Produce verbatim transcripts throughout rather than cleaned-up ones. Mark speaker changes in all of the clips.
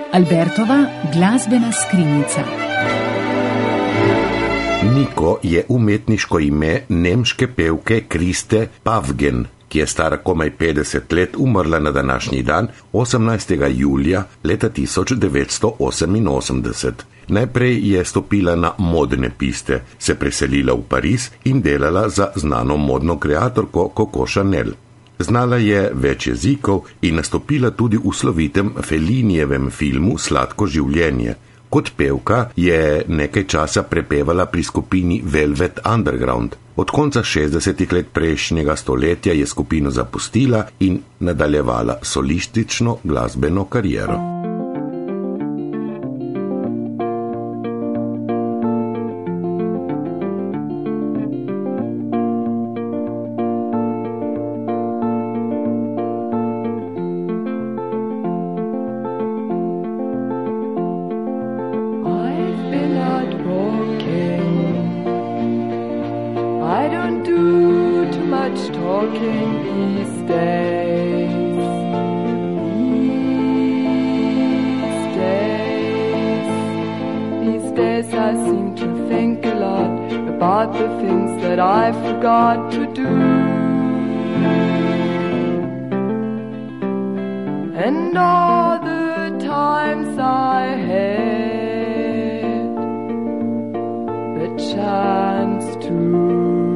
Speaker 1: Albertova glasbena skrinjica.
Speaker 2: Niko je umetniško ime nemške pevke Kriste Pavgen, ki je stara komaj petdeset let, umrla na današnji dan, osemnajstega julija leta tisoč devetsto oseminosemdeset. Najprej je stopila na modne piste, se preselila v Pariz in delala za znano modno kreatorko Coco Chanel. Znala je več jezikov in nastopila tudi v slovitem Fellinijevem filmu Sladko življenje. Kot pevka je nekaj časa prepevala pri skupini Velvet Underground. Od konca šestdesetih let prejšnjega stoletja je skupino zapustila in nadaljevala solistično glasbeno kariero.
Speaker 3: I don't do too much talking these days. These days, these days I seem to think a lot about the things that I forgot to do. And all the times I had the chance to.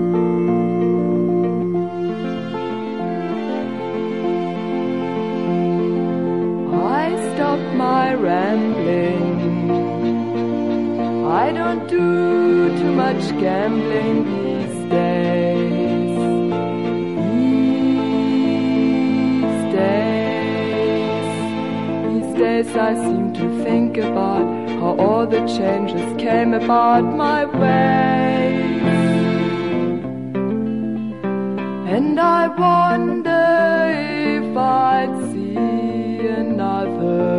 Speaker 3: My rambling, I don't do too much gambling these days. These days, these days I seem to think about how all the changes came about my way. And I wonder if I'd see another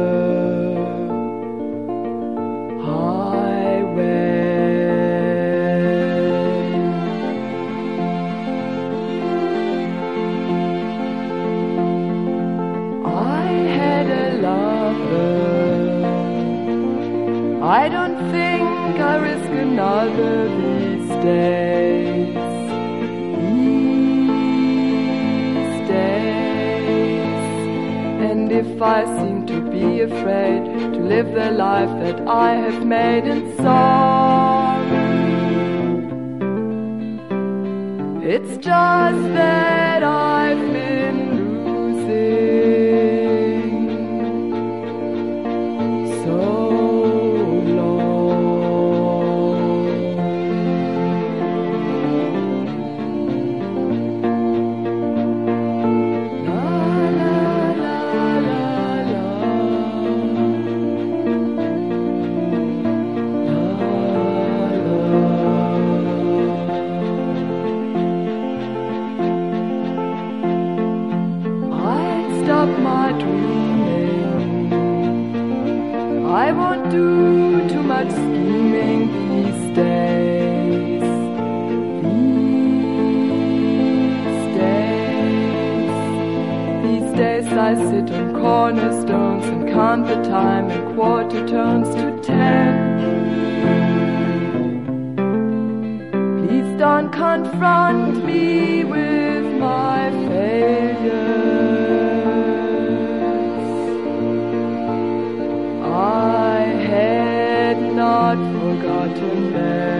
Speaker 3: I don't think I risk another these days. These days. And if I seem to be afraid to live the life that I have made in song, it's just that I've been losing so. Stop my dreaming. I won't do too much scheming these days. These days, these days I sit on cornerstones and count the time in quarter turns to ten. Please don't confront me with my failure. I had not forgotten them.